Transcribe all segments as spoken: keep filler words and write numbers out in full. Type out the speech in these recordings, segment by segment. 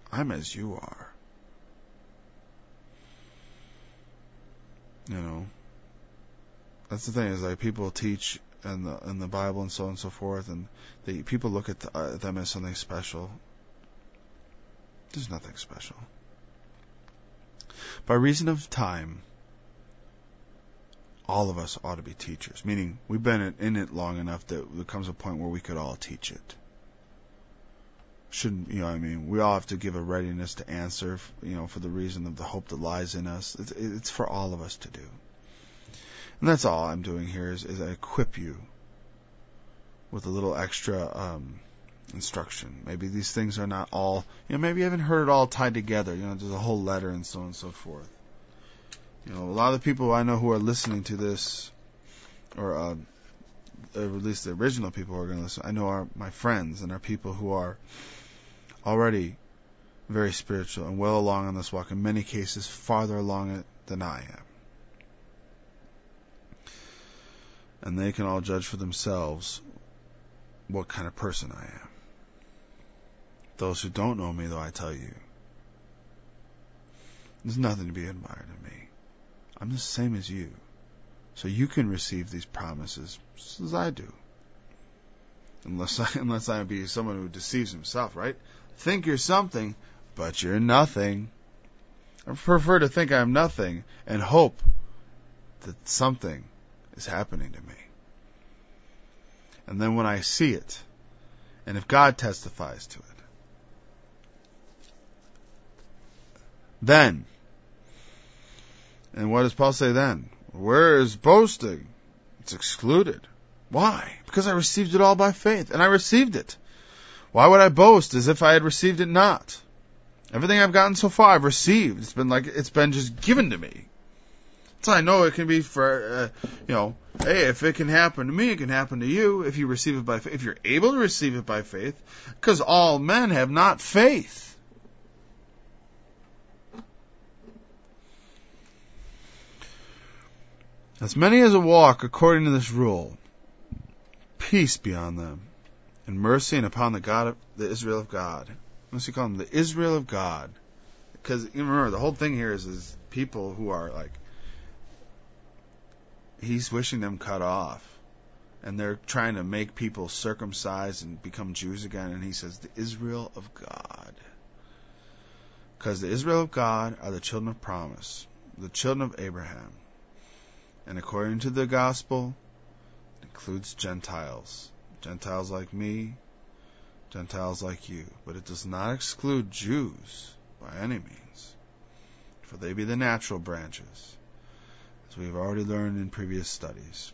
I'm as you are. You know, that's the thing, is like people teach in the in the Bible and so on and so forth, and they, people look at the, uh, them as something special. There's nothing special. By reason of time, all of us ought to be teachers, meaning we've been in it long enough that there comes a point where we could all teach it. Shouldn't, you know what I mean? We all have to give a readiness to answer, you know, for the reason of the hope that lies in us. It's, it's for all of us to do. And that's all I'm doing here is, is I equip you with a little extra um, instruction. Maybe these things are not all, you know, maybe you haven't heard it all tied together. You know, there's a whole letter and so on and so forth. You know, a lot of the people I know who are listening to this, or uh, at least the original people who are going to listen, I know are my friends and are people who are already very spiritual and well along on this walk, in many cases farther along it than I am. And they can all judge for themselves what kind of person I am. Those who don't know me, though, I tell you, there's nothing to be admired in me. I'm the same as you. So you can receive these promises just as I do. Unless I, unless I be someone who deceives himself, right? Think you're something, but you're nothing. I prefer to think I'm nothing and hope that something is happening to me. And then when I see it, and if God testifies to it, then, and what does Paul say then? Where is boasting? It's excluded. Why? Because I received it all by faith, and I received it. Why would I boast as if I had received it not? Everything I've gotten so far, I've received. It's been like it's been just given to me. So I know it can be for, uh, you know, hey, if it can happen to me, it can happen to you if you receive it by faith. If you're able to receive it by faith, because all men have not faith. As many as walk according to this rule, peace be on them, and mercy, and upon the God of the Israel of God. What's he call them? The Israel of God. Because you remember, the whole thing here is, is people who are like, he's wishing them cut off. And they're trying to make people circumcised and become Jews again. And he says, the Israel of God. Because the Israel of God are the children of promise, the children of Abraham. And according to the gospel, it includes Gentiles. Gentiles like me, Gentiles like you. But it does not exclude Jews by any means. For they be the natural branches, as we've already learned in previous studies.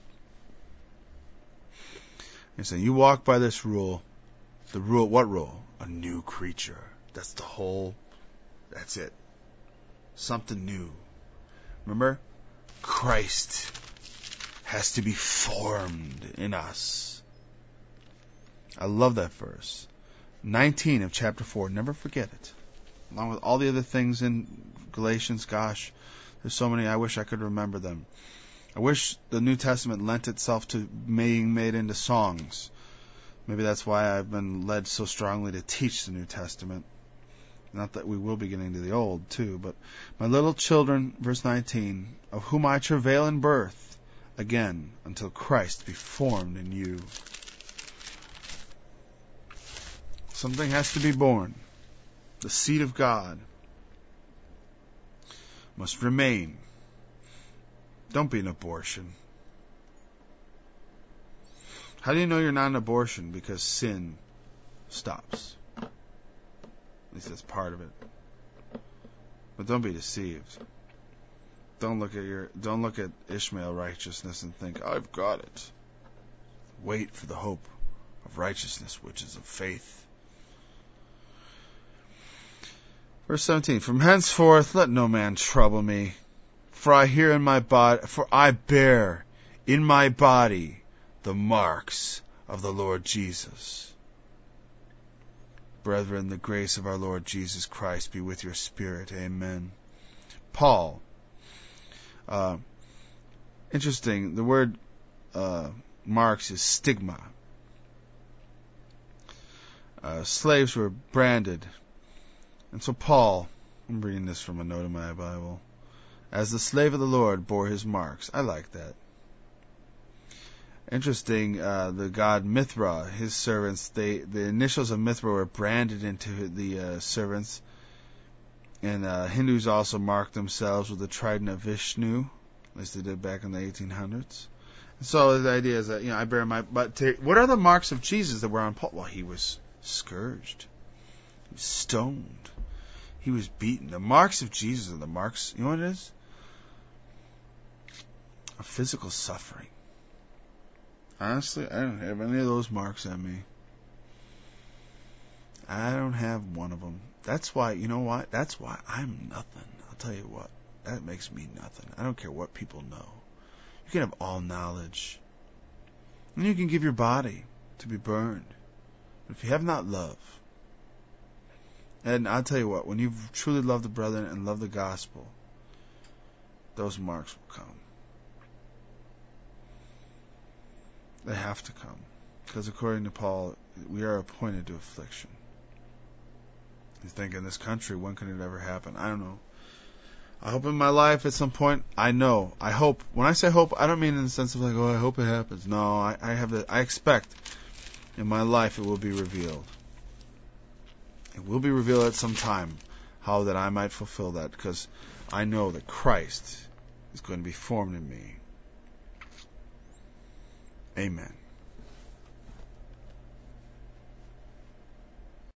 And so you walk by this rule. The rule, what rule? A new creature. That's the whole, that's it. Something new. Remember? Christ has to be formed in us. I love that verse. nineteen of chapter four. Never forget it. Along with all the other things in Galatians, gosh, there's so many, I wish I could remember them. I wish the New Testament lent itself to being made into songs. Maybe that's why I've been led so strongly to teach the New Testament. Not that we will be getting to the Old, too, but my little children, verse nineteen, of whom I travail in birth, again, until Christ be formed in you. Something has to be born. The seed of God must remain. Don't be an abortion. How do you know you're not an abortion? Because sin stops. At least that's part of it. But don't be deceived. Don't look at your don't look at Ishmael righteousness and think, I've got it. Wait for the hope of righteousness, which is of faith. Verse seventeen, from henceforth let no man trouble me, for I hear in my body for I bear in my body the marks of the Lord Jesus. Brethren, the grace of our Lord Jesus Christ be with your spirit. Amen. Paul. Uh, interesting. The word uh, marks is stigma. Uh, slaves were branded And so Paul, I'm reading this from a note in my Bible, as the slave of the Lord bore his marks. I like that. Interesting, uh, the god Mithra, his servants, they the initials of Mithra were branded into the uh, servants. And uh, Hindus also marked themselves with the trident of Vishnu, at least they did back in the eighteen hundreds. And so the idea is that, you know, I bear my... But to, what are the marks of Jesus that were on Paul? Well, he was scourged. He was stoned. He was beaten. The marks of Jesus are the marks, you know what it is? Of physical suffering. Honestly, I don't have any of those marks on me. I don't have one of them. That's why, you know what? That's why I'm nothing. I'll tell you what. That makes me nothing. I don't care what people know. You can have all knowledge. And you can give your body to be burned. But if you have not love, and I'll tell you what, when you truly love the brethren and love the gospel, those marks will come. They have to come. Because according to Paul, we are appointed to affliction. You think in this country, when can it ever happen? I don't know. I hope in my life at some point, I know, I hope. When I say hope, I don't mean in the sense of like, oh, I hope it happens. No, I, I have the, I expect in my life it will be revealed. It will be revealed at some time how that I might fulfill that, because I know that Christ is going to be formed in me. Amen.